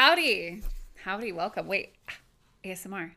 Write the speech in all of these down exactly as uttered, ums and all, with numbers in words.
Howdy. Howdy, welcome. Wait, A S M R.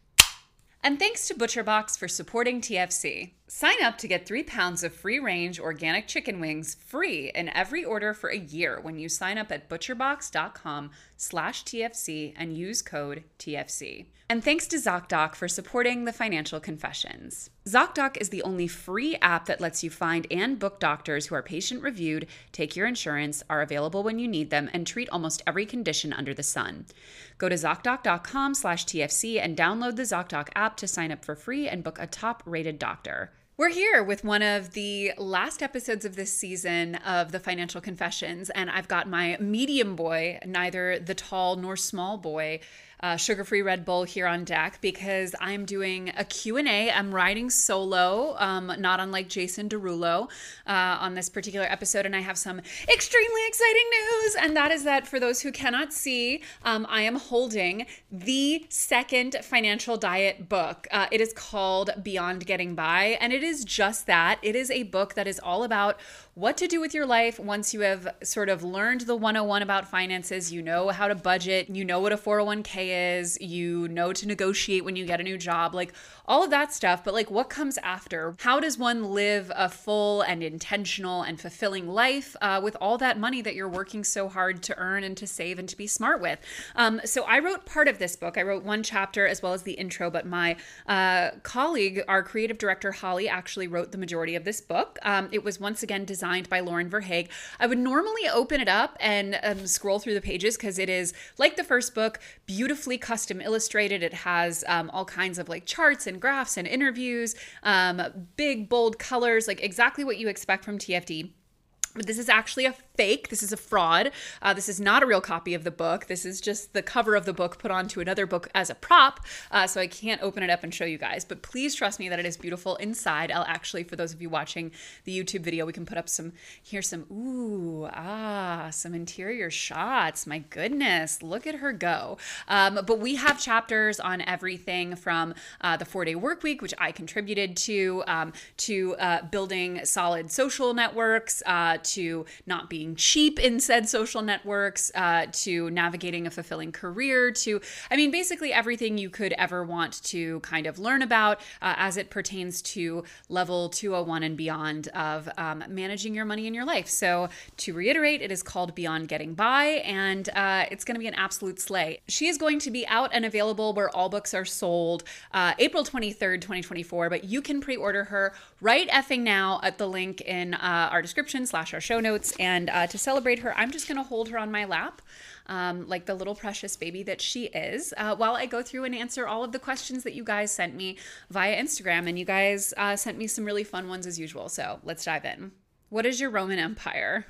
And thanks to ButcherBox for supporting T F C. Sign up to get three pounds of free-range organic chicken wings free in every order for a year when you sign up at butcherbox.com slash TFC and use code T F C. And thanks to ZocDoc for supporting the Financial Confessions. ZocDoc is the only free app that lets you find and book doctors who are patient-reviewed, take your insurance, are available when you need them, and treat almost every condition under the sun. Go to ZocDoc.com slash TFC and download the ZocDoc app to sign up for free and book a top-rated doctor. We're here with one of the last episodes of this season of the Financial Confessions, and I've got my medium boy, neither the tall nor small boy, uh, sugar-free Red Bull here on deck because I'm doing a Q and A. I'm riding solo, um, not unlike Jason Derulo uh, on this particular episode, and I have some extremely exciting news, and that is that for those who cannot see, um, I am holding the second financial diet book. Uh, it is called Beyond Getting By, and it is just that. It is a book that is all about what to do with your life once you have sort of learned the one oh one about finances. You know how to budget, you know what a four oh one k is, you know to negotiate when you get a new job, like all of that stuff. But like, what comes after? How does one live a full and intentional and fulfilling life uh, with all that money that you're working so hard to earn and to save and to be smart with? Um, so I wrote part of this book. I wrote one chapter as well as the intro, but my uh, colleague, our creative director, Holly, actually wrote the majority of this book. Um, it was once again designed by Lauren Verhaeg. I would normally open it up and um, scroll through the pages because it is, like the first book, beautifully custom illustrated. It has um, all kinds of like charts and graphs and interviews, um, big, bold colors, like exactly what you expect from T F D. But this is actually a fake. This is a fraud. Uh, this is not a real copy of the book. This is just the cover of the book put onto another book as a prop. Uh, so I can't open it up and show you guys. But please trust me that it is beautiful inside. I'll actually, for those of you watching the YouTube video, we can put up some, here's some, ooh, ah, some interior shots. My goodness, look at her go. Um, but we have chapters on everything from uh, the four-day work week, which I contributed to, um, to uh, building solid social networks, uh, to not being cheap in said social networks, uh, to navigating a fulfilling career, to, I mean, basically everything you could ever want to kind of learn about uh, as it pertains to level two oh one and beyond of um, managing your money in your life. So to reiterate, it is called Beyond Getting By, and uh, it's going to be an absolute slay. She is going to be out and available where all books are sold uh, April twenty-third, twenty twenty-four, but you can pre-order her right effing now at the link in uh, our description slash our show notes. And uh, to celebrate her, I'm just going to hold her on my lap um, like the little precious baby that she is uh, while I go through and answer all of the questions that you guys sent me via Instagram. And you guys uh, sent me some really fun ones as usual. So let's dive in. What is your Roman Empire?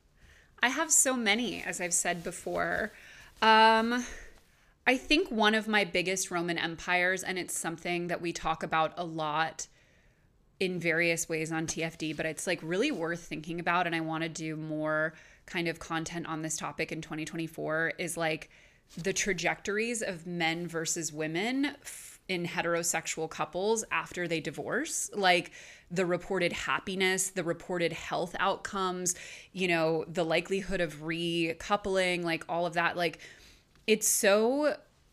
I have so many, as I've said before. Um, I think one of my biggest Roman empires, and it's something that we talk about a lot in various ways on T F D, but it's like really worth thinking about. And I want to do more kind of content on this topic in twenty twenty-four is like the trajectories of men versus women f- in heterosexual couples after they divorce, like the reported happiness, the reported health outcomes, you know, the likelihood of recoupling, like all of that. Like it's so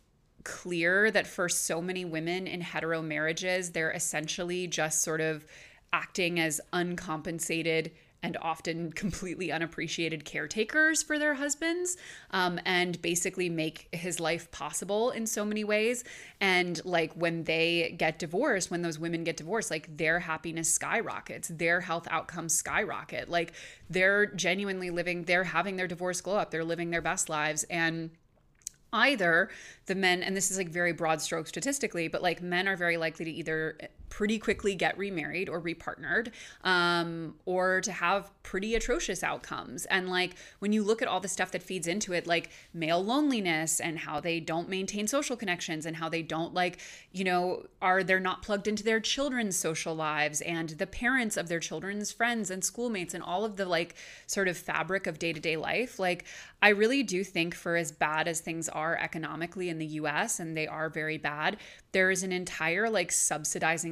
clear that for so many women in hetero marriages, they're essentially just sort of acting as uncompensated and often completely unappreciated caretakers for their husbands, um, and basically make his life possible in so many ways. And like when they get divorced, when those women get divorced, like their happiness skyrockets, their health outcomes skyrocket. Like they're genuinely living, they're having their divorce glow up, they're living their best lives. And either the men, and this is like very broad stroke statistically, but like men are very likely to either pretty quickly get remarried or repartnered, um, or to have pretty atrocious outcomes. And like when you look at all the stuff that feeds into it, like male loneliness and how they don't maintain social connections and how they don't like, you know, are they're not plugged into their children's social lives and the parents of their children's friends and schoolmates and all of the like sort of fabric of day-to-day life. Like I really do think for as bad as things are economically in the U S, and they are very bad, there is an entire like subsidizing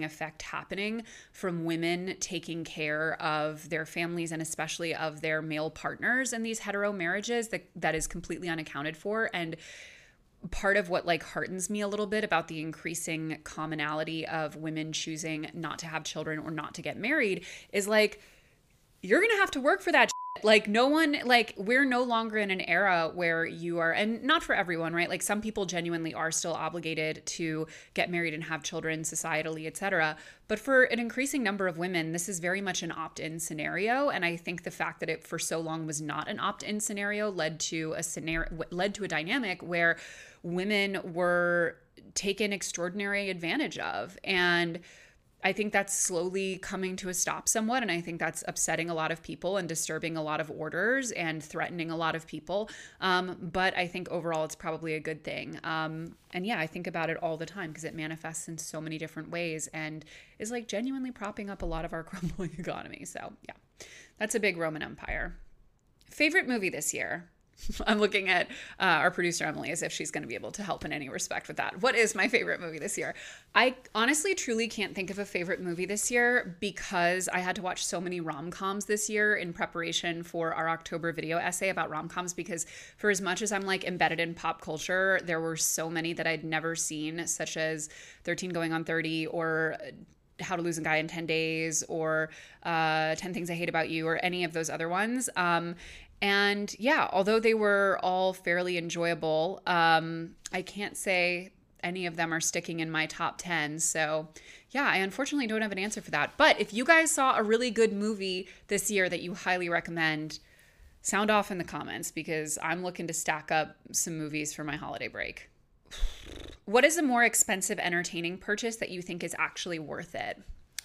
lasting effect happening from women taking care of their families and especially of their male partners in these hetero marriages that that is completely unaccounted for. And part of what like heartens me a little bit about the increasing commonality of women choosing not to have children or not to get married is like, you're going to have to work for that. Like no one, like we're no longer in an era where you are, and not for everyone, right? Like some people genuinely are still obligated to get married and have children societally, et cetera. But for an increasing number of women, this is very much an opt-in scenario. And I think the fact that it for so long was not an opt-in scenario led to a scenario, led to a dynamic where women were taken extraordinary advantage of. And I think that's slowly coming to a stop somewhat. And I think that's upsetting a lot of people and disturbing a lot of orders and threatening a lot of people. Um, but I think overall it's probably a good thing. Um, and yeah, I think about it all the time because it manifests in so many different ways and is like genuinely propping up a lot of our crumbling economy. So yeah, that's a big Roman Empire. Favorite movie this year? I'm looking at uh, our producer, Emily, as if she's going to be able to help in any respect with that. What is my favorite movie this year? I honestly, truly can't think of a favorite movie this year because I had to watch so many rom-coms this year in preparation for our October video essay about rom-coms, because for as much as I'm like embedded in pop culture, there were so many that I'd never seen, such as thirteen Going on thirty or How to Lose a Guy in ten days or uh, ten Things I Hate About You or any of those other ones. Um, And yeah, although they were all fairly enjoyable, um, I can't say any of them are sticking in my top ten. So yeah, I unfortunately don't have an answer for that. But if you guys saw a really good movie this year that you highly recommend, sound off in the comments because I'm looking to stack up some movies for my holiday break. What is a more expensive entertaining purchase that you think is actually worth it?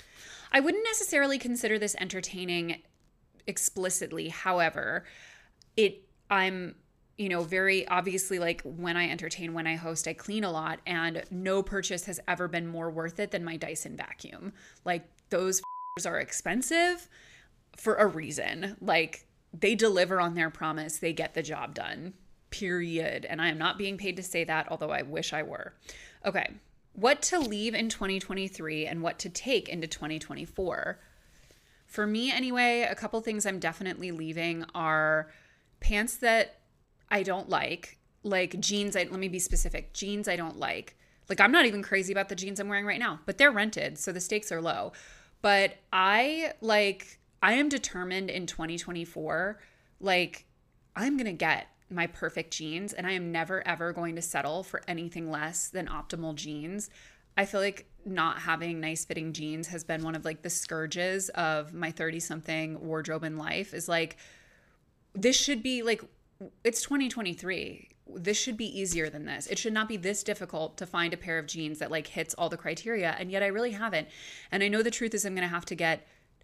I wouldn't necessarily consider this entertaining explicitly. However, it I'm you know very obviously, like when I entertain, when I host, I clean a lot, and no purchase has ever been more worth it than my Dyson vacuum. Like those are expensive for a reason. Like they deliver on their promise, they get the job done, period. And I am not being paid to say that, although I wish I were. Okay, what to leave in twenty twenty-three and what to take into twenty twenty-four. For me anyway, a couple things I'm definitely leaving are pants that I don't like, like jeans. I, let me be specific. Jeans I don't like. Like I'm not even crazy about the jeans I'm wearing right now, but they're rented, so the stakes are low. But I like, I am determined in twenty twenty-four, like I'm going to get my perfect jeans and I am never ever going to settle for anything less than optimal jeans. I feel like not having nice fitting jeans has been one of like the scourges of my thirty something wardrobe in life. Is like, this should be like, it's twenty twenty-three. This should be easier than this. It should not be this difficult to find a pair of jeans that like hits all the criteria. And yet I really haven't. And I know the truth is I'm going to have to get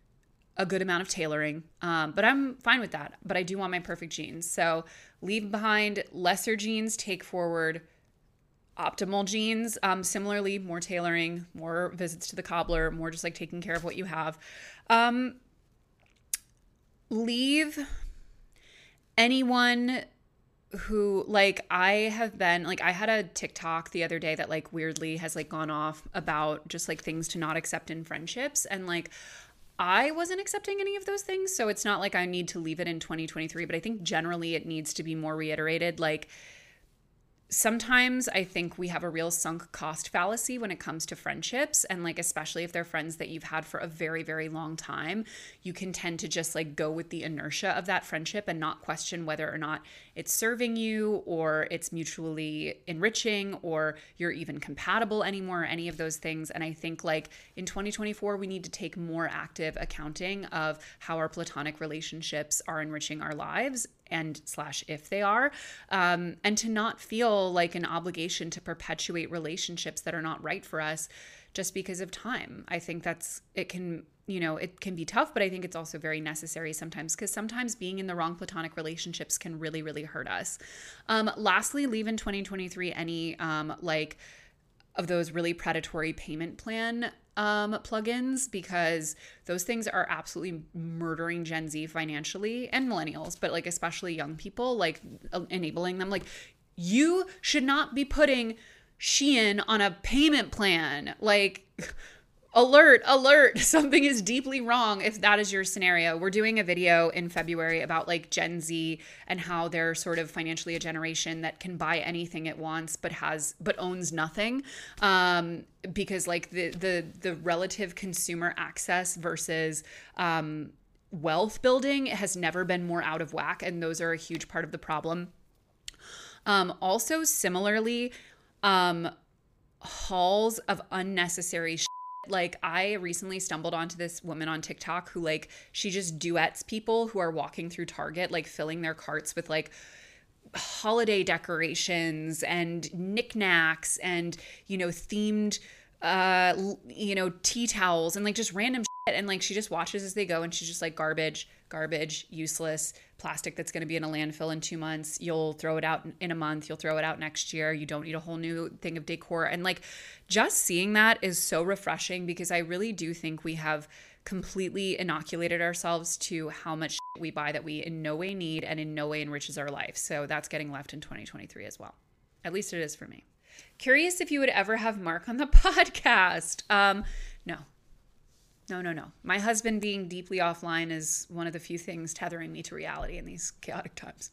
a good amount of tailoring, um, but I'm fine with that. But I do want my perfect jeans. So leave behind lesser jeans, take forward optimal jeans. Um, similarly, more tailoring, more visits to the cobbler, more just like taking care of what you have. Um, leave anyone who, like, I have been, like, I had a TikTok the other day that like weirdly has like gone off about just like things to not accept in friendships. And like, I wasn't accepting any of those things. So it's not like I need to leave it in twenty twenty-three, but I think generally it needs to be more reiterated. Like, sometimes I think we have a real sunk cost fallacy when it comes to friendships. And like, especially if they're friends that you've had for a very, very long time, you can tend to just like go with the inertia of that friendship and not question whether or not it's serving you or it's mutually enriching or you're even compatible anymore, or any of those things. And I think like in twenty twenty-four, we need to take more active accounting of how our platonic relationships are enriching our lives, and slash if they are, um, and to not feel like an obligation to perpetuate relationships that are not right for us just because of time. I think that's, it can, you know, it can be tough, but I think it's also very necessary sometimes, because sometimes being in the wrong platonic relationships can really, really hurt us. Um, lastly, leave in twenty twenty-three any um, like of those really predatory payment plan um, plugins, because those things are absolutely murdering Gen Z financially, and millennials, but like especially young people, like enabling them. Like, you should not be putting Shein on a payment plan. Like, Alert, alert, something is deeply wrong if that is your scenario. We're doing a video in February about like Gen Z and how they're sort of financially a generation that can buy anything it wants but has but owns nothing. Um, because like the the the relative consumer access versus um, wealth building has never been more out of whack, and those are a huge part of the problem. Um, also, similarly, um, hauls of unnecessary shit. Like, I recently stumbled onto this woman on TikTok who, like, she just duets people who are walking through Target, like, filling their carts with, like, holiday decorations and knickknacks and, you know, themed, uh, you know, tea towels and, like, just random shit. And, like, she just watches as they go, and she's just like, garbage, garbage, useless, plastic that's going to be in a landfill in two months. You'll throw it out in a month. You'll throw it out next year. You don't need a whole new thing of decor. And like, just seeing that is so refreshing, because I really do think we have completely inoculated ourselves to how much shit we buy that we in no way need and in no way enriches our life. So that's getting left in twenty twenty-three as well. At least it is for me. Curious if you would ever have Mark on the podcast. Um, no. No, no, no. My husband being deeply offline is one of the few things tethering me to reality in these chaotic times.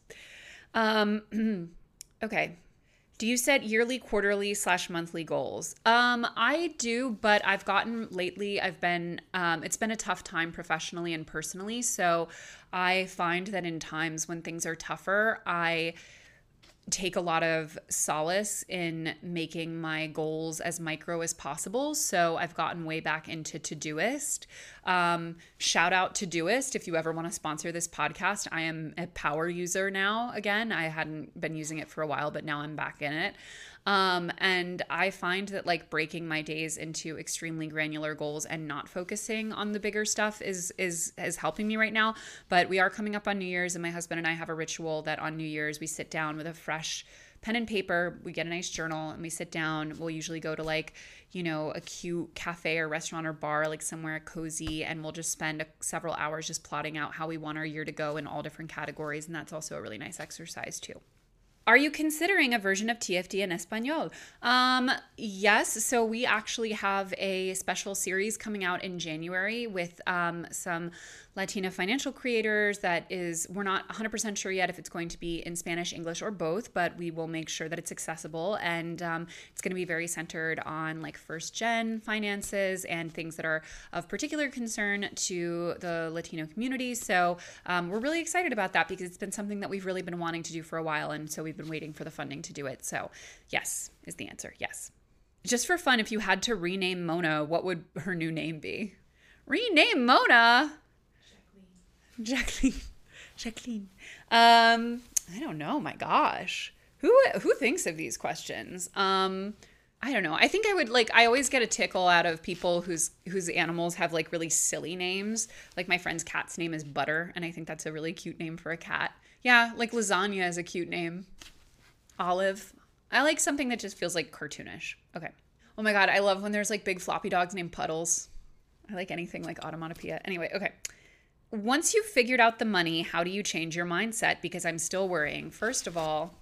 Um, okay. Do you set yearly, quarterly slash monthly goals? Um, I do, but I've gotten lately, I've been, um, it's been a tough time professionally and personally. So I find that in times when things are tougher, I take a lot of solace in making my goals as micro as possible. So I've gotten way back into Todoist. Um, shout out Todoist. If you ever want to sponsor this podcast, I am a power user now. Again, I hadn't been using it for a while, but now I'm back in it. Um, and I find that like breaking my days into extremely granular goals and not focusing on the bigger stuff is, is, is helping me right now. But we are coming up on New Year's, and my husband and I have a ritual that on New Year's we sit down with a fresh pen and paper, we get a nice journal, and we sit down. We'll usually go to like, you know, a cute cafe or restaurant or bar, like somewhere cozy, and we'll just spend a, several hours just plotting out how we want our year to go in all different categories. And that's also a really nice exercise too. Are you considering a version of T F D in Espanol? Um, yes. So we actually have a special series coming out in January with um, some Latina financial creators that is, we're not one hundred percent sure yet if it's going to be in Spanish, English, or both, but we will make sure that it's accessible. And um, it's going to be very centered on like first gen finances and things that are of particular concern to the Latino community. So um, we're really excited about that, because it's been something that we've really been wanting to do for a while. And so we've been waiting for the funding to do it. So yes is the answer. Yes. Just for fun, if you had to rename Mona, what would her new name be? Rename Mona? Jacqueline. Jacqueline. Um, I don't know. My gosh. Who who thinks of these questions? Um, I don't know. I think I would like, I always get a tickle out of people whose whose animals have like really silly names. Like my friend's cat's name is Butter, and I think that's a really cute name for a cat. Yeah, like lasagna is a cute name. Olive. I like something that just feels like cartoonish. Okay. Oh my God. I love when there's like big floppy dogs named Puddles. I like anything like automatopoeia. Anyway, okay. Once you've figured out the money, how do you change your mindset? Because I'm still worrying. First of all,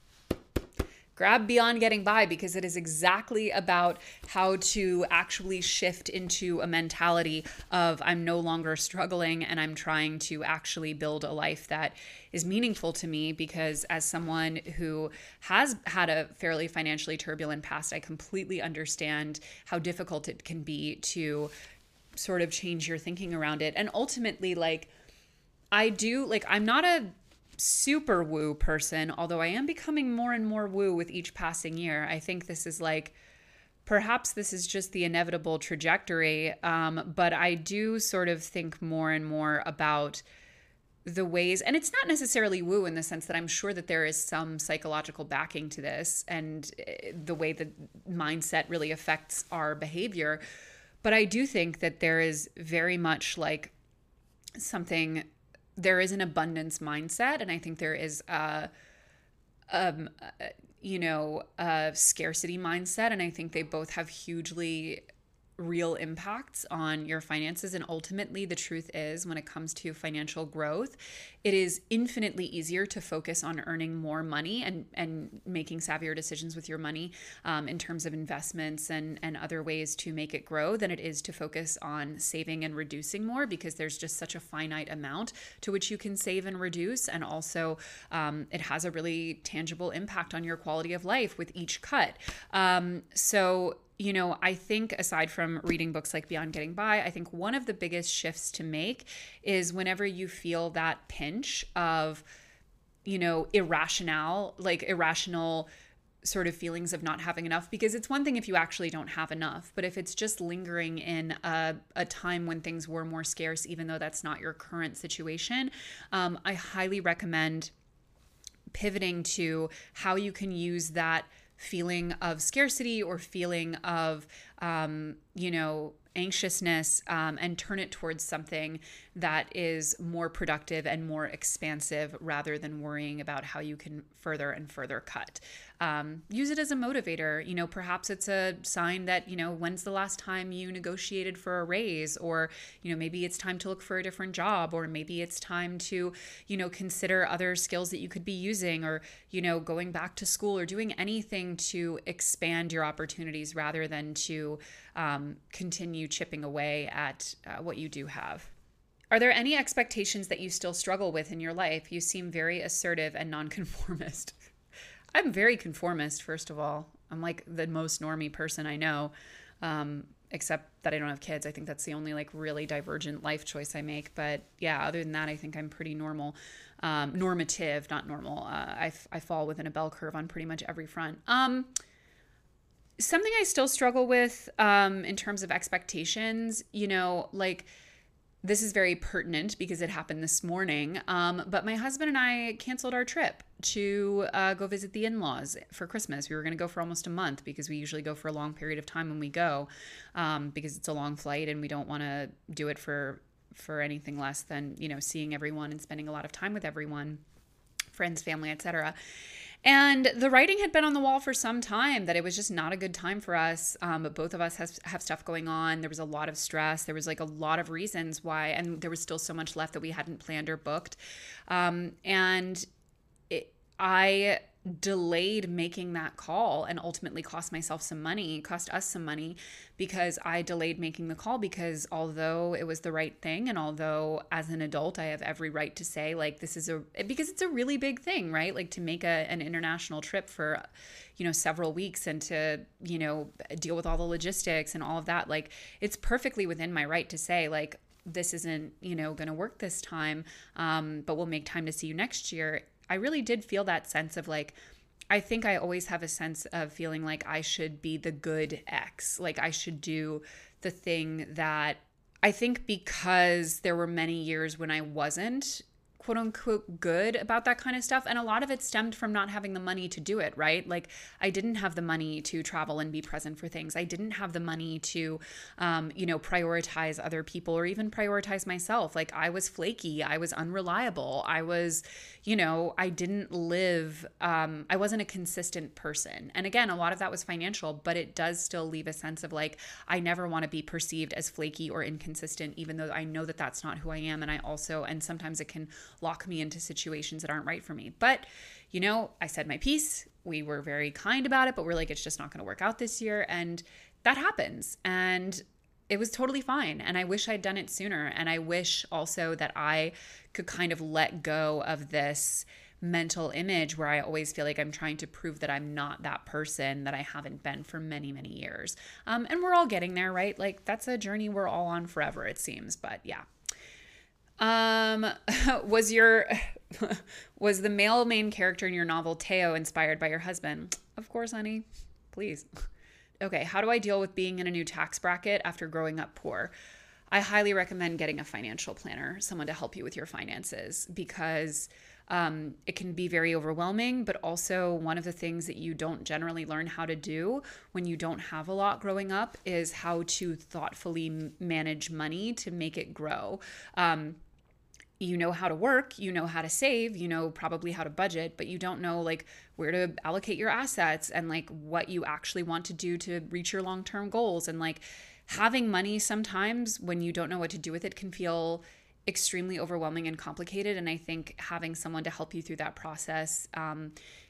grab Beyond Getting By, because it is exactly about how to actually shift into a mentality of I'm no longer struggling and I'm trying to actually build a life that is meaningful to me. Because as someone who has had a fairly financially turbulent past, I completely understand how difficult it can be to sort of change your thinking around it. And ultimately, like, I do, like, I'm not a super woo person, although I am becoming more and more woo with each passing year. I think this is like, perhaps this is just the inevitable trajectory. Um, but I do sort of think more and more about the ways, and it's not necessarily woo in the sense that I'm sure that there is some psychological backing to this and the way that mindset really affects our behavior. But I do think that there is very much like something, there is an abundance mindset. And I think there is a, um, you know, a scarcity mindset. And I think they both have hugely real impacts on your finances. And ultimately, the truth is, when it comes to financial growth, it is infinitely easier to focus on earning more money and, and making savvier decisions with your money um, in terms of investments and, and other ways to make it grow than it is to focus on saving and reducing more, because there's just such a finite amount to which you can save and reduce. And also, um, it has a really tangible impact on your quality of life with each cut. Um, so You know, I think aside from reading books like Beyond Getting By, I think one of the biggest shifts to make is whenever you feel that pinch of, you know, irrational, like irrational sort of feelings of not having enough, because it's one thing if you actually don't have enough, but if it's just lingering in a, a time when things were more scarce, even though that's not your current situation, um, I highly recommend pivoting to how you can use that feeling of scarcity or feeling of, um, you know, anxiousness um, and turn it towards something that is more productive and more expansive rather than worrying about how you can further and further cut. Um, use it as a motivator. You know, perhaps it's a sign that, you know, when's the last time you negotiated for a raise, or, you know, maybe it's time to look for a different job, or maybe it's time to, you know, consider other skills that you could be using, or, you know, going back to school, or doing anything to expand your opportunities rather than to um, continue chipping away at uh, what you do have. Are there any expectations that you still struggle with in your life? You seem very assertive and nonconformist. I'm very conformist, first of all. I'm like the most normie person I know, um, except that I don't have kids. I think that's the only like really divergent life choice I make. But yeah, other than that, I think I'm pretty normal, um, normative, not normal. Uh, I, I fall within a bell curve on pretty much every front. Um, something I still struggle with um, in terms of expectations, you know, like, this is very pertinent because it happened this morning, um, but my husband and I canceled our trip to uh, go visit the in-laws for Christmas. We were going to go for almost a month because we usually go for a long period of time when we go, um, because it's a long flight and we don't want to do it for for anything less than, you know, seeing everyone and spending a lot of time with everyone, friends, family, et cetera. And the writing had been on the wall for some time that it was just not a good time for us. Um, but both of us have, have stuff going on. There was a lot of stress. There was like a lot of reasons why, and there was still so much left that we hadn't planned or booked. Um, and it, I delayed making that call and ultimately cost myself some money, cost us some money, because I delayed making the call, because although it was the right thing, and although as an adult I have every right to say, like, this is a, because it's a really big thing, right? Like, to make a, an international trip for, you know, several weeks and to, you know, deal with all the logistics and all of that, like, it's perfectly within my right to say, like, this isn't, you know, going to work this time, um, but we'll make time to see you next year. I really did feel that sense of like, I think I always have a sense of feeling like I should be the good ex, like I should do the thing that I think, because there were many years when I wasn't quote unquote good about that kind of stuff. And a lot of it stemmed from not having the money to do it, right? Like, I didn't have the money to travel and be present for things. I didn't have the money to, um, you know, prioritize other people or even prioritize myself. Like, I was flaky. I was unreliable. I was, you know, I didn't live, um, I wasn't a consistent person. And again, a lot of that was financial, but it does still leave a sense of like, I never want to be perceived as flaky or inconsistent, even though I know that that's not who I am. And I also, and sometimes it can lock me into situations that aren't right for me. But, you know, I said my piece. We were very kind about it, but we're like, it's just not going to work out this year. And that happens. And it was totally fine. And I wish I'd done it sooner. And I wish also that I could kind of let go of this mental image where I always feel like I'm trying to prove that I'm not that person that I haven't been for many, many years. Um, and we're all getting there, right? Like, that's a journey we're all on forever, it seems. But yeah. Um, was your, was the male main character in your novel, Teo, inspired by your husband? Of course, honey. Please. Okay. How do I deal with being in a new tax bracket after growing up poor? I highly recommend getting a financial planner, someone to help you with your finances, because um, it can be very overwhelming, but also one of the things that you don't generally learn how to do when you don't have a lot growing up is how to thoughtfully manage money to make it grow. Um, you know how to work, you know how to save, you know probably how to budget, but you don't know like where to allocate your assets and like what you actually want to do to reach your long-term goals. And like, having money sometimes when you don't know what to do with it can feel extremely overwhelming and complicated. And I think having someone to help you through that process um,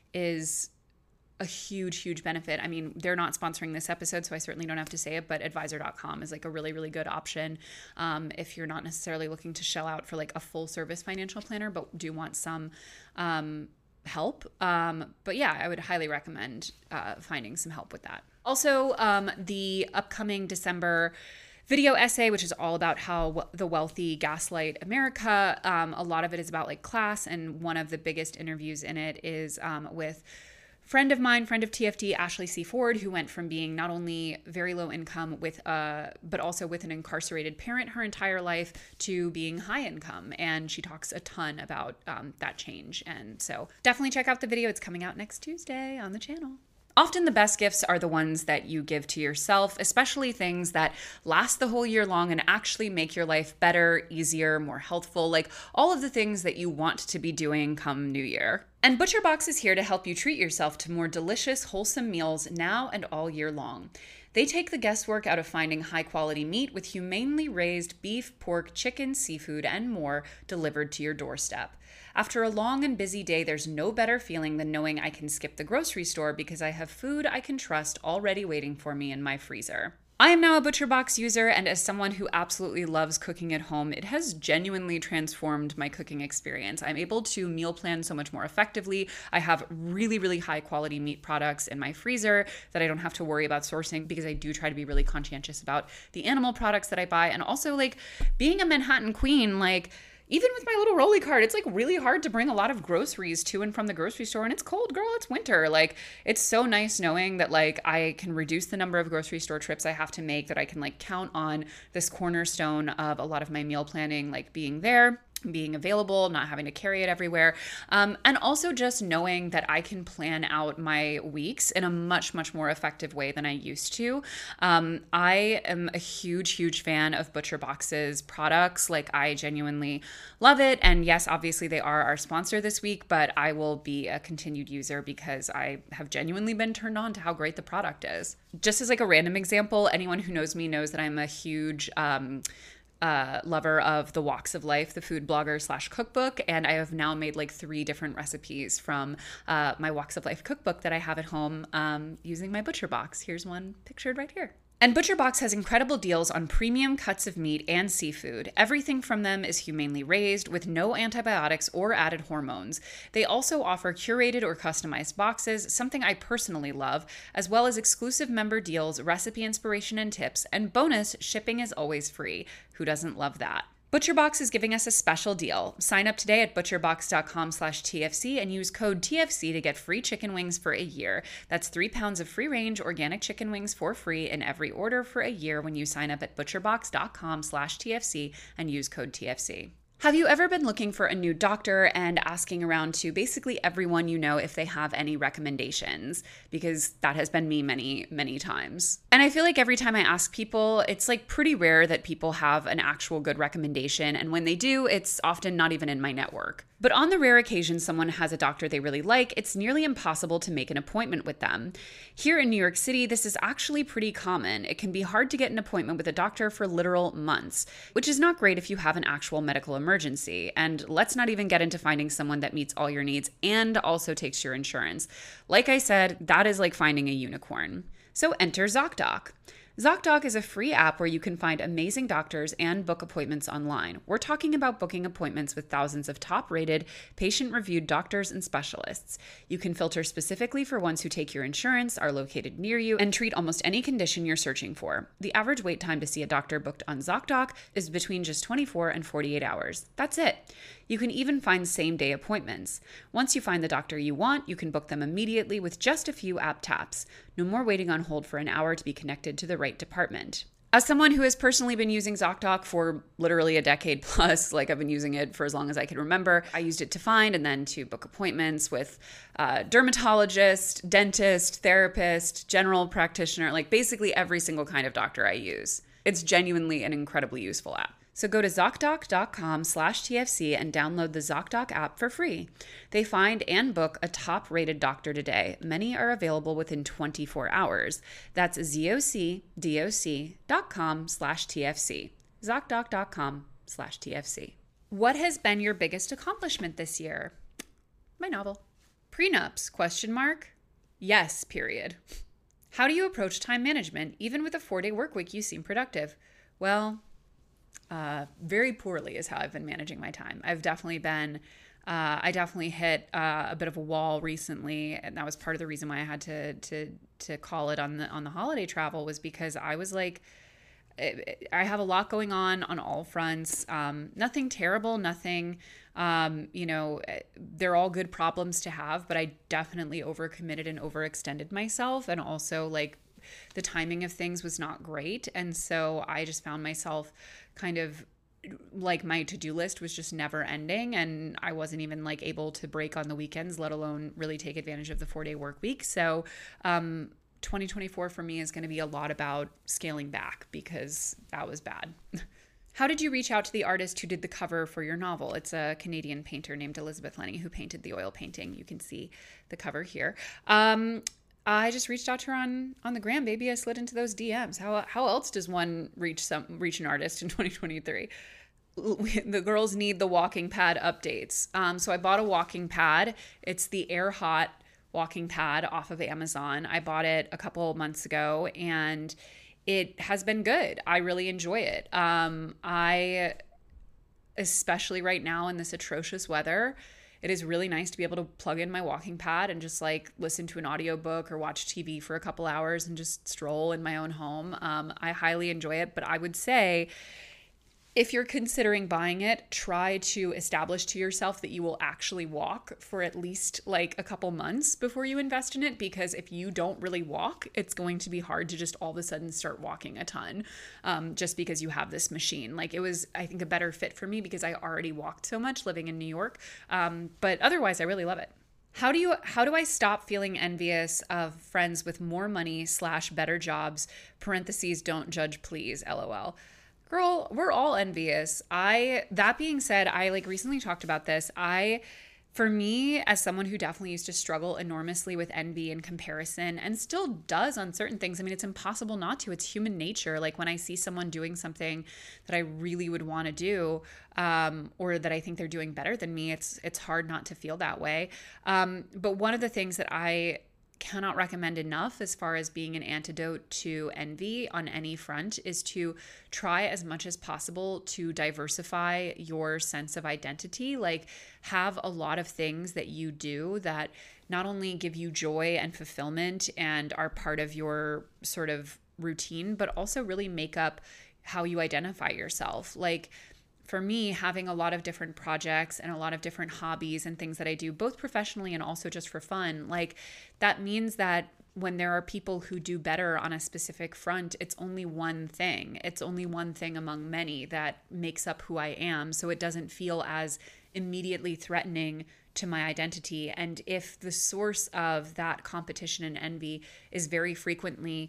is a huge, huge benefit. I mean, they're not sponsoring this episode, so I certainly don't have to say it, but advisor dot com is like a really, really good option um, if you're not necessarily looking to shell out for like a full service financial planner, but do want some um, help. Um, but yeah, I would highly recommend uh, finding some help with that. Also, um, the upcoming December video essay, which is all about how the wealthy gaslight America. Um, a lot of it is about like class, and one of the biggest interviews in it is um, with friend of mine, friend of T F D, Ashley C. Ford, who went from being not only very low income with, uh, but also with an incarcerated parent her entire life to being high income. And she talks a ton about um, that change. And so definitely check out the video. It's coming out next Tuesday on the channel. Often the best gifts are the ones that you give to yourself, especially things that last the whole year long and actually make your life better, easier, more healthful, like all of the things that you want to be doing come New Year. And ButcherBox is here to help you treat yourself to more delicious, wholesome meals now and all year long. They take the guesswork out of finding high-quality meat with humanely raised beef, pork, chicken, seafood, and more delivered to your doorstep. After a long and busy day, there's no better feeling than knowing I can skip the grocery store because I have food I can trust already waiting for me in my freezer. I am now a ButcherBox user, and as someone who absolutely loves cooking at home, it has genuinely transformed my cooking experience. I'm able to meal plan so much more effectively. I have really, really high quality meat products in my freezer that I don't have to worry about sourcing because I do try to be really conscientious about the animal products that I buy. And also, like, being a Manhattan queen, like, even with my little rolly cart, it's like really hard to bring a lot of groceries to and from the grocery store. And it's cold, girl, it's winter. Like, it's so nice knowing that like I can reduce the number of grocery store trips I have to make, that I can like count on this cornerstone of a lot of my meal planning, like being there, being available, not having to carry it everywhere. Um, and also just knowing that I can plan out my weeks in a much, much more effective way than I used to. Um, I am a huge, huge fan of ButcherBox's products. Like, I genuinely love it. And yes, obviously they are our sponsor this week, but I will be a continued user because I have genuinely been turned on to how great the product is. Just as like a random example, anyone who knows me knows that I'm a huge, um, Uh, lover of the Walks of Life, the food blogger slash cookbook. And I have now made like three different recipes from uh, my Walks of Life cookbook that I have at home um, using my ButcherBox. Here's one pictured right here. And ButcherBox has incredible deals on premium cuts of meat and seafood. Everything from them is humanely raised with no antibiotics or added hormones. They also offer curated or customized boxes, something I personally love, as well as exclusive member deals, recipe inspiration and tips, and bonus, shipping is always free. Who doesn't love that? ButcherBox is giving us a special deal. Sign up today at butcherbox.com slash TFC and use code T F C to get free chicken wings for a year. That's three pounds of free-range organic chicken wings for free in every order for a year when you sign up at butcherbox.com slash TFC and use code T F C. Have you ever been looking for a new doctor and asking around to basically everyone you know if they have any recommendations? Because that has been me many, many times. And I feel like every time I ask people, it's like pretty rare that people have an actual good recommendation. And when they do, it's often not even in my network. But on the rare occasion someone has a doctor they really like, it's nearly impossible to make an appointment with them. Here in New York City, this is actually pretty common. It can be hard to get an appointment with a doctor for literal months, which is not great if you have an actual medical emergency. And let's not even get into finding someone that meets all your needs and also takes your insurance. Like I said, that is like finding a unicorn. So enter ZocDoc. ZocDoc is a free app where you can find amazing doctors and book appointments online. We're talking about booking appointments with thousands of top-rated, patient-reviewed doctors and specialists. You can filter specifically for ones who take your insurance, are located near you, and treat almost any condition you're searching for. The average wait time to see a doctor booked on ZocDoc is between just twenty-four and forty-eight hours. That's it. You can even find same-day appointments. Once you find the doctor you want, you can book them immediately with just a few app taps. No more waiting on hold for an hour to be connected to the right department. As someone who has personally been using ZocDoc for literally a decade plus, like I've been using it for as long as I can remember, I used it to find and then to book appointments with uh, dermatologist, dentist, therapist, general practitioner, like basically every single kind of doctor I use. It's genuinely an incredibly useful app. So go to ZocDoc.com slash TFC and download the ZocDoc app for free. They find and book a top-rated doctor today. Many are available within twenty-four hours. That's ZocDoc.com slash TFC. ZocDoc.com slash TFC. What has been your biggest accomplishment this year? My novel. Prenups, question mark? Yes, period. How do you approach time management? Even with a four-day work week, you seem productive. Well, uh, very poorly is how I've been managing my time. I've definitely been, uh, I definitely hit uh, a bit of a wall recently, and that was part of the reason why I had to to to call it on the on the holiday travel, was because I was like, I have a lot going on on all fronts. Um, nothing terrible, nothing, um, you know, they're all good problems to have, but I definitely overcommitted and overextended myself. And also, like, the timing of things was not great. And so I just found myself kind of like, my to-do list was just never ending. And I wasn't even like able to break on the weekends, let alone really take advantage of the four day work week. So, um, twenty twenty-four for me is going to be a lot about scaling back because that was bad. How did you reach out to the artist who did the cover for your novel? It's a Canadian painter named Elizabeth Lenny who painted the oil painting. You can see the cover here. Um, I just reached out to her on, on the gram, baby. I slid into those D Ms. How how else does one reach some reach an artist in twenty twenty-three? The girls need the walking pad updates. Um, so I bought a walking pad. It's the Air Hot walking pad off of Amazon. I bought it a couple months ago and it has been good. I really enjoy it. Um, I, especially right now in this atrocious weather, it is really nice to be able to plug in my walking pad and just like listen to an audiobook or watch T V for a couple hours and just stroll in my own home. Um, I highly enjoy it, but I would say, if you're considering buying it, try to establish to yourself that you will actually walk for at least like a couple months before you invest in it, because if you don't really walk, it's going to be hard to just all of a sudden start walking a ton, um, just because you have this machine. Like, it was, I think, a better fit for me because I already walked so much living in New York. Um, but otherwise, I really love it. How do you, how do I stop feeling envious of friends with more money slash better jobs? Parentheses, don't judge, please, LOL. Girl, we're all envious. I, that being said, I like recently talked about this. I, for me, as someone who definitely used to struggle enormously with envy and comparison, and still does on certain things. I mean, it's impossible not to. It's human nature. Like, when I see someone doing something that I really would want to do, um, or that I think they're doing better than me, it's it's hard not to feel that way. Um, but one of the things that I cannot recommend enough as far as being an antidote to envy on any front is to try as much as possible to diversify your sense of identity. Like, have a lot of things that you do that not only give you joy and fulfillment and are part of your sort of routine, but also really make up how you identify yourself. Like, for me, having a lot of different projects and a lot of different hobbies and things that I do, both professionally and also just for fun, like, that means that when there are people who do better on a specific front, it's only one thing. It's only one thing among many that makes up who I am. So it doesn't feel as immediately threatening to my identity. And if the source of that competition and envy is very frequently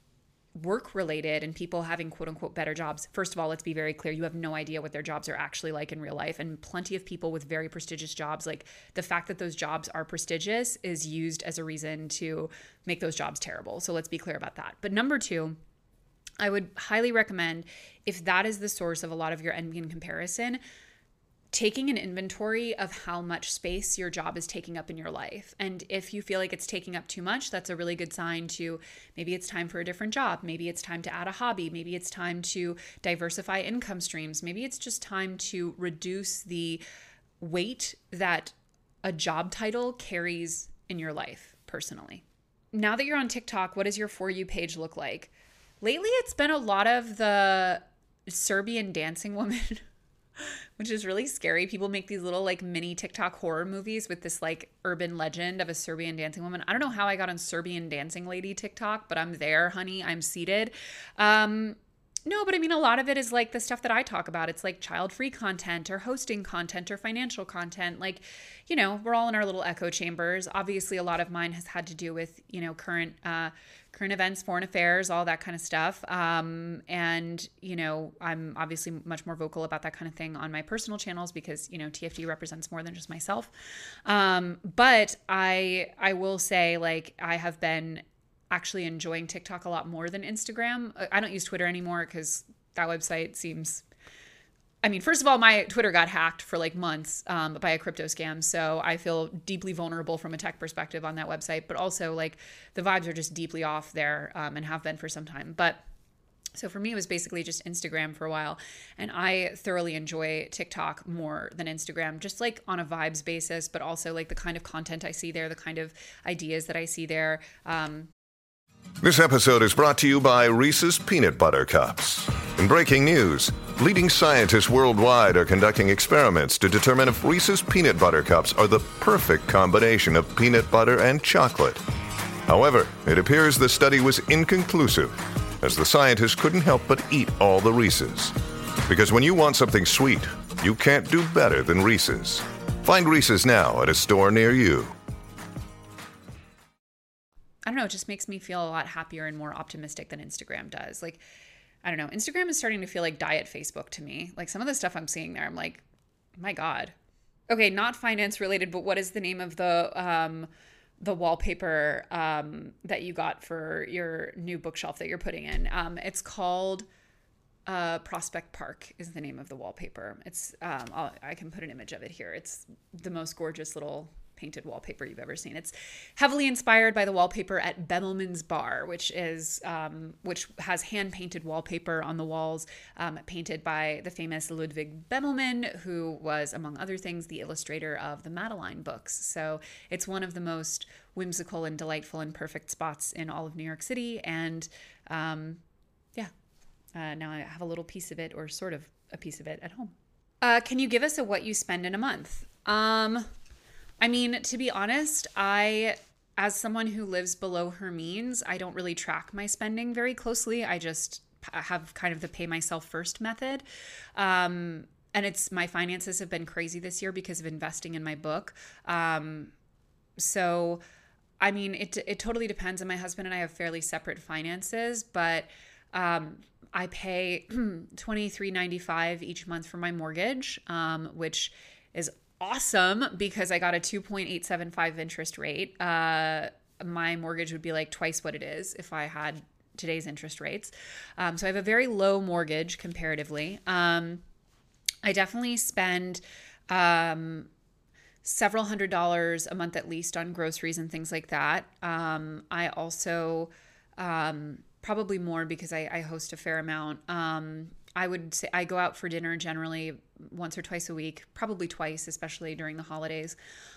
work related and people having quote unquote better jobs, first of all, let's be very clear. You have no idea what their jobs are actually like in real life. And plenty of people with very prestigious jobs, like, the fact that those jobs are prestigious is used as a reason to make those jobs terrible. So let's be clear about that. But number two, I would highly recommend, if that is the source of a lot of your envy and comparison, taking an inventory of how much space your job is taking up in your life. And if you feel like it's taking up too much, that's a really good sign to, maybe it's time for a different job. Maybe it's time to add a hobby. Maybe it's time to diversify income streams. Maybe it's just time to reduce the weight that a job title carries in your life personally. Now that you're on TikTok, what does your For You page look like? Lately, it's been a lot of the Serbian dancing woman which is really scary. People make these little like mini TikTok horror movies with this like urban legend of a Serbian dancing woman. I don't know how I got on Serbian dancing lady TikTok, but I'm there, honey. I'm seated. Um, No, but I mean, a lot of it is like the stuff that I talk about. It's like child-free content or hosting content or financial content. Like, you know, we're all in our little echo chambers. Obviously, a lot of mine has had to do with, you know, current uh, current events, foreign affairs, all that kind of stuff. Um, and, you know, I'm obviously much more vocal about that kind of thing on my personal channels because, you know, T F D represents more than just myself. Um, but I I will say, like, I have been actually enjoying TikTok a lot more than Instagram. I don't use Twitter anymore because that website seems, I mean, first of all, my Twitter got hacked for like months um, by a crypto scam. So I feel deeply vulnerable from a tech perspective on that website, but also like the vibes are just deeply off there um, and have been for some time. But so for me, it was basically just Instagram for a while. And I thoroughly enjoy TikTok more than Instagram, just like on a vibes basis, but also like the kind of content I see there, the kind of ideas that I see there. Um, This episode is brought to you by Reese's Peanut Butter Cups. In breaking news, leading scientists worldwide are conducting experiments to determine if Reese's Peanut Butter Cups are the perfect combination of peanut butter and chocolate. However, it appears the study was inconclusive, as the scientists couldn't help but eat all the Reese's. Because when you want something sweet, you can't do better than Reese's. Find Reese's now at a store near you. I don't know, it just makes me feel a lot happier and more optimistic than Instagram does. Like, I don't know, Instagram is starting to feel like diet Facebook to me. Like some of the stuff I'm seeing there, I'm like, my God. Okay, not finance related, but what is the name of the um, the wallpaper um, that you got for your new bookshelf that you're putting in? Um, it's called uh, Prospect Park is the name of the wallpaper. It's um, I'll, I can put an image of it here. It's the most gorgeous little painted wallpaper you've ever seen. It's heavily inspired by the wallpaper at Bemelman's Bar, which is um, which has hand painted wallpaper on the walls, um, painted by the famous Ludwig Bemelman, who was, among other things, the illustrator of the Madeline books. So it's one of the most whimsical and delightful and perfect spots in all of New York City. And um, yeah, uh, now I have a little piece of it, or sort of a piece of it, at home. Uh, can you give us a what you spend in a month? Um, I mean, to be honest, I, as someone who lives below her means, I don't really track my spending very closely. I just have kind of the pay myself first method. Um, and it's, my finances have been crazy this year because of investing in my book. Um, so, I mean, it, it totally depends. And my husband and I have fairly separate finances, but, um, I pay twenty-three ninety-five each month for my mortgage, um, which is awesome because I got a two point eight seven five interest rate. Uh, my mortgage would be like twice what it is if I had today's interest rates. Um, so I have a very low mortgage comparatively. Um, I definitely spend um, several hundred dollars a month at least on groceries and things like that. Um, I also, um, probably more because I, I host a fair amount. Um, I would say I go out for dinner generally once or twice a week, probably twice, especially during the holidays.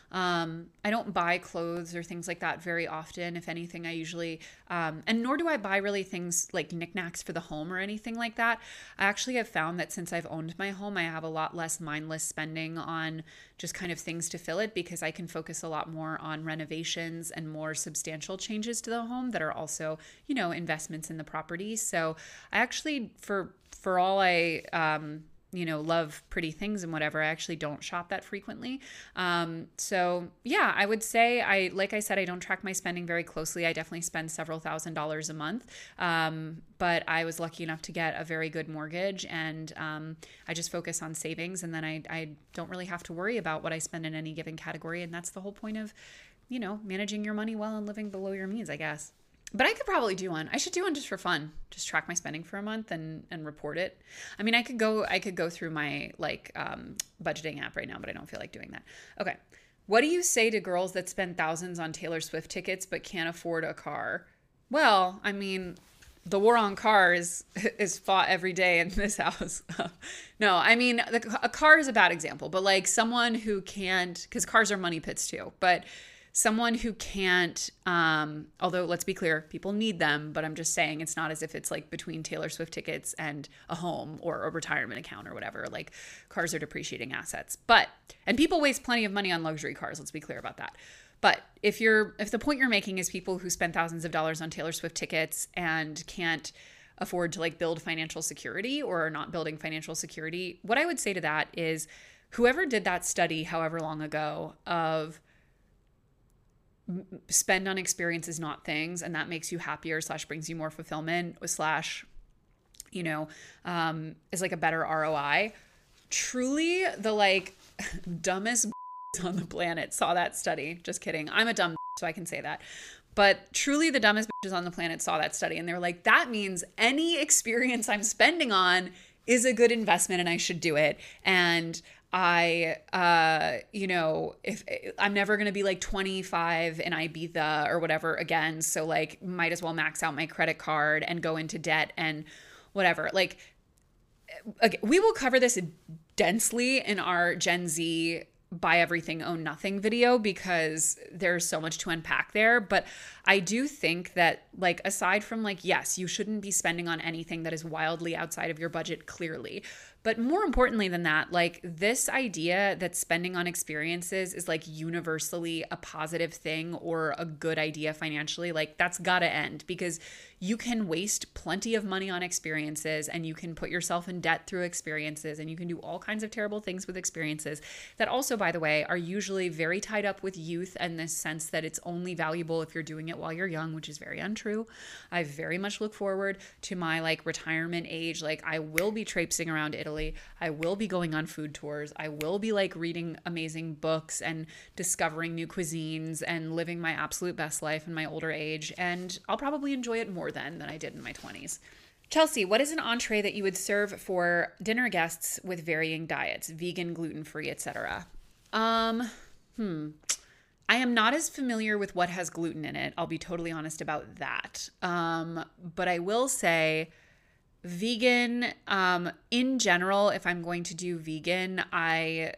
Um, I don't buy clothes or things like that very often. If anything, I usually, um, and nor do I buy really things like knickknacks for the home or anything like that. I actually have found that since I've owned my home, I have a lot less mindless spending on just kind of things to fill it because I can focus a lot more on renovations and more substantial changes to the home that are also, you know, investments in the property. So I actually, for for all I, um, you know, love pretty things and whatever, I actually don't shop that frequently. Um, so yeah, I would say I, like I said, I don't track my spending very closely. I definitely spend several thousand dollars a month. Um, but I was lucky enough to get a very good mortgage and, um, I just focus on savings and then I, I don't really have to worry about what I spend in any given category. And that's the whole point of, you know, managing your money well and living below your means, I guess. But I could probably do one. I should do one just for fun. Just track my spending for a month and, and report it. I mean, I could go I could go through my like um, budgeting app right now, but I don't feel like doing that. Okay. What do you say to girls that spend thousands on Taylor Swift tickets but can't afford a car? Well, I mean, the war on cars is fought every day in this house. No, I mean, the, a car is a bad example, but like someone who can't, because cars are money pits too, but someone who can't, um, although let's be clear, people need them, but I'm just saying it's not as if it's like between Taylor Swift tickets and a home or a retirement account or whatever. Like cars are depreciating assets, but, and people waste plenty of money on luxury cars. Let's be clear about that. But if you're, if the point you're making is people who spend thousands of dollars on Taylor Swift tickets and can't afford to like build financial security or are not building financial security, what I would say to that is whoever did that study however long ago of spend on experiences, not things, and that makes you happier slash brings you more fulfillment slash, you know, um, is like a better R O I. Truly the like dumbest on the planet saw that study. Just kidding. I'm a dumb so I can say that. But truly the dumbest bitches on the planet saw that study and they were like, that means any experience I'm spending on is a good investment and I should do it. And I, uh, you know, if I'm never going to be like twenty-five in Ibiza or whatever again. So like might as well max out my credit card and go into debt and whatever. Like, okay, we will cover this densely in our Gen Z buy everything, own nothing video because there's so much to unpack there. But I do think that like, aside from like, yes, you shouldn't be spending on anything that is wildly outside of your budget, clearly. But more importantly than that, like this idea that spending on experiences is like universally a positive thing or a good idea financially, like that's gotta end because you can waste plenty of money on experiences and you can put yourself in debt through experiences and you can do all kinds of terrible things with experiences that also, by the way, are usually very tied up with youth and this sense that it's only valuable if you're doing it while you're young, which is very untrue. I very much look forward to my like retirement age. Like I will be traipsing around Italy. I will be going on food tours. I will be like reading amazing books and discovering new cuisines and living my absolute best life in my older age. And I'll probably enjoy it more then than I did in my twenties. Chelsea, what is an entree that you would serve for dinner guests with varying diets, vegan, gluten-free, et cetera? Um, hmm. I am not as familiar with what has gluten in it. I'll be totally honest about that. Um, but I will say vegan, um, in general, if I'm going to do vegan, I,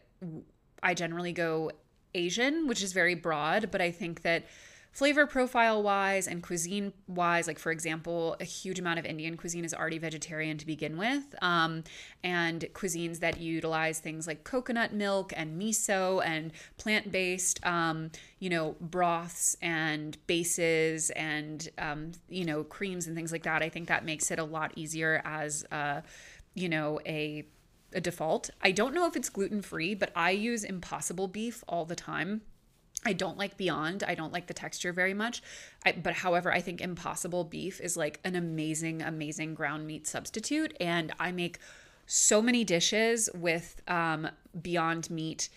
I generally go Asian, which is very broad, but I think that flavor profile wise and cuisine wise, like for example, a huge amount of Indian cuisine is already vegetarian to begin with. Um, and cuisines that utilize things like coconut milk and miso and plant-based, um, you know, broths and bases and, um, you know, creams and things like that. I think that makes it a lot easier as, uh, you know, a, a default. I don't know if it's gluten-free, but I use Impossible beef all the time. I don't like Beyond. I don't like the texture very much. I, but however, I think Impossible beef is like an amazing, amazing ground meat substitute. And I make so many dishes with um, Beyond meat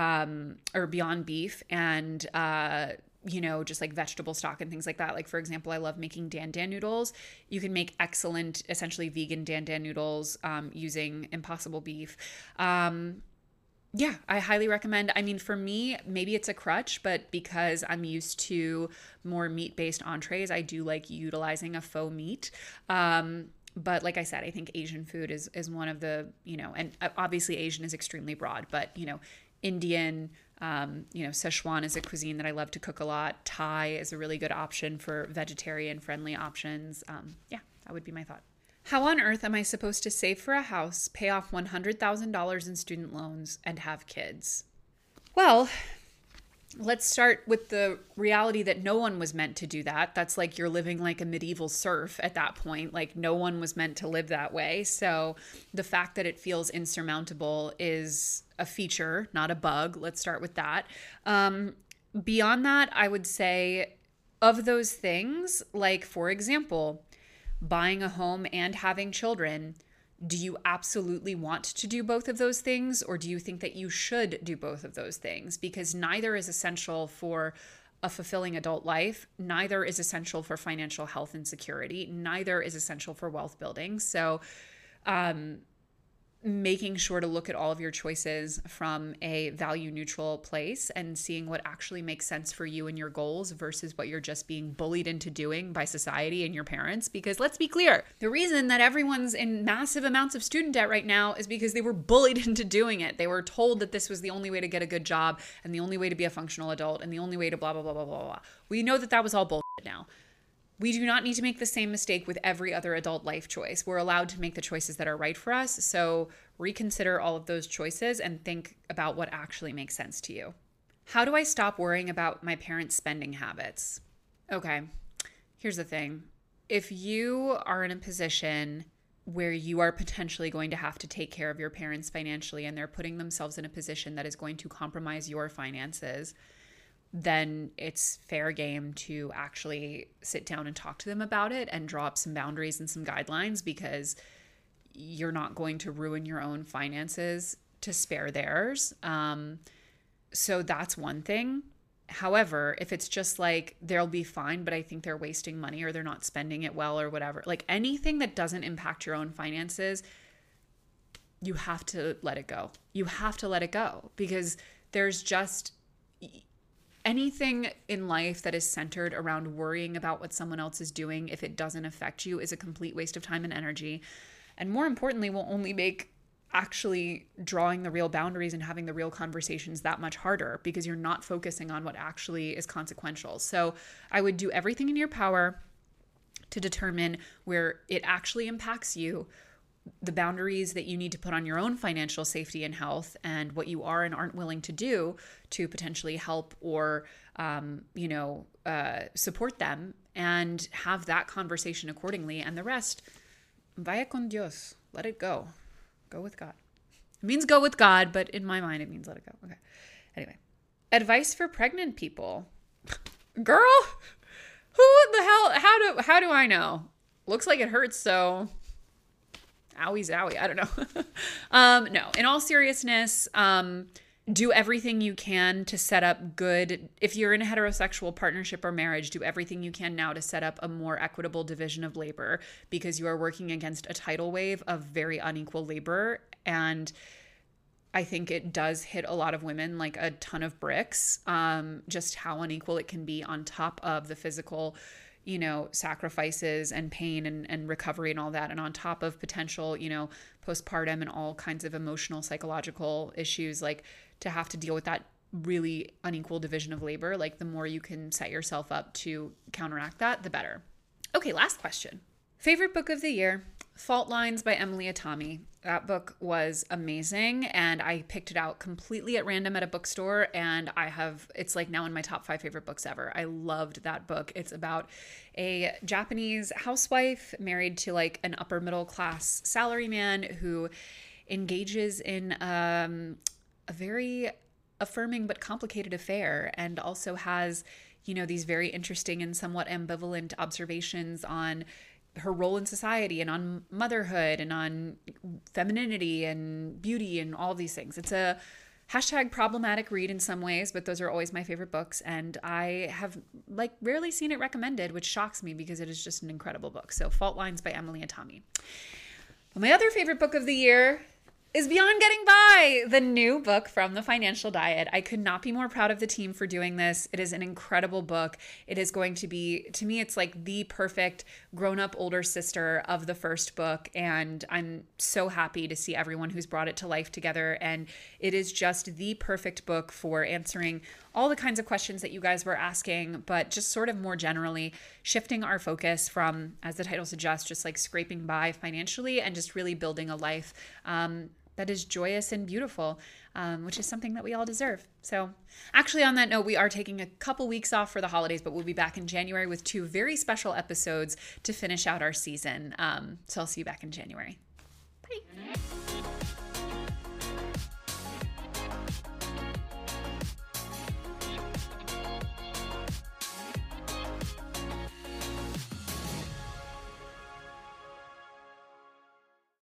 um, or Beyond beef and, uh, you know, just like vegetable stock and things like that. Like, for example, I love making dan dan noodles. You can make excellent, essentially vegan dan dan noodles um, using Impossible beef. Um, Yeah, I highly recommend. I mean, for me, maybe it's a crutch, but because I'm used to more meat-based entrees, I do like utilizing a faux meat. Um, but like I said, I think Asian food is is one of the, you know, and obviously Asian is extremely broad, but, you know, Indian, um, you know, Szechuan is a cuisine that I love to cook a lot. Thai is a really good option for vegetarian-friendly options. Um, yeah, that would be my thought. How on earth am I supposed to save for a house, pay off one hundred thousand dollars in student loans, and have kids? Well, let's start with the reality that no one was meant to do that. That's like you're living like a medieval serf at that point. Like no one was meant to live that way. So the fact that it feels insurmountable is a feature, not a bug. Let's start with that. Um, beyond that, I would say of those things, like for example, buying a home and having children, do you absolutely want to do both of those things? Or do you think that you should do both of those things? Because neither is essential for a fulfilling adult life. Neither is essential for financial health and security. Neither is essential for wealth building. So, um, making sure to look at all of your choices from a value neutral place and seeing what actually makes sense for you and your goals versus what you're just being bullied into doing by society and your parents. Because let's be clear, the reason that everyone's in massive amounts of student debt right now is because they were bullied into doing it. They were told that this was the only way to get a good job and the only way to be a functional adult and the only way to blah, blah, blah, blah, blah, blah. We know that that was all bullshit now. We do not need to make the same mistake with every other adult life choice. We're allowed to make the choices that are right for us. So reconsider all of those choices and think about what actually makes sense to you. How do I stop worrying about my parents' spending habits? Okay, here's the thing. if you are in a position where you are potentially going to have to take care of your parents financially and they're putting themselves in a position that is going to compromise your finances, then it's fair game to actually sit down and talk to them about it and draw up some boundaries and some guidelines, because you're not going to ruin your own finances to spare theirs. Um, so that's one thing. However, if it's just like they'll be fine, but I think they're wasting money or they're not spending it well or whatever, like anything that doesn't impact your own finances, you have to let it go. You have to let it go, because there's just anything in life that is centered around worrying about what someone else is doing, if it doesn't affect you, is a complete waste of time and energy. And more importantly, will only make actually drawing the real boundaries and having the real conversations that much harder, because you're not focusing on what actually is consequential. So I would do everything in your power to determine where it actually impacts you, the boundaries that you need to put on your own financial safety and health, and what you are and aren't willing to do to potentially help or, um, you know, uh, support them, and have that conversation accordingly. And the rest, vaya con Dios, let it go. Go with God. It means go with God, but in my mind, it means let it go. Okay. Anyway, advice for pregnant people. Girl, who the hell, how do, how do I know? Looks like it hurts, so owie zowie. I don't know. um, no, in all seriousness, um, do everything you can to set up good. If you're in a heterosexual partnership or marriage, do everything you can now to set up a more equitable division of labor, because you are working against a tidal wave of very unequal labor. And I think it does hit a lot of women like a ton of bricks, um, just how unequal it can be, on top of the physical, you know, sacrifices and pain and, and recovery and all that. And on top of potential, you know, postpartum and all kinds of emotional, psychological issues, like to have to deal with that really unequal division of labor. Like the more you can set yourself up to counteract that, the better. Okay, last question. Favorite book of the year? Fault Lines by Emily Atami. That book was amazing, and I picked it out completely at random at a bookstore, and I have, it's like now in my top five favorite books ever. I loved that book. It's about a Japanese housewife married to like an upper middle class salaryman who engages in um, a very affirming but complicated affair, and also has, you know, these very interesting and somewhat ambivalent observations on her role in society and on motherhood and on femininity and beauty and all these things. It's a hashtag problematic read in some ways, but those are always my favorite books. And I have like rarely seen it recommended, which shocks me because it is just an incredible book. So Fault Lines by Emily Atami. Well, my other favorite book of the year is Beyond Getting By, the new book from The Financial Diet. I could not be more proud of the team for doing this. It is an incredible book. It is going to be, to me, it's like the perfect grown-up older sister of the first book. And I'm so happy to see everyone who's brought it to life together. And it is just the perfect book for answering all the kinds of questions that you guys were asking, but just sort of more generally shifting our focus from, as the title suggests, just like scraping by financially and just really building a life um, that is joyous and beautiful, um, which is something that we all deserve. So actually, on that note, we are taking a couple weeks off for the holidays, but we'll be back in January with two very special episodes to finish out our season. Um, so I'll see you back in January. Bye.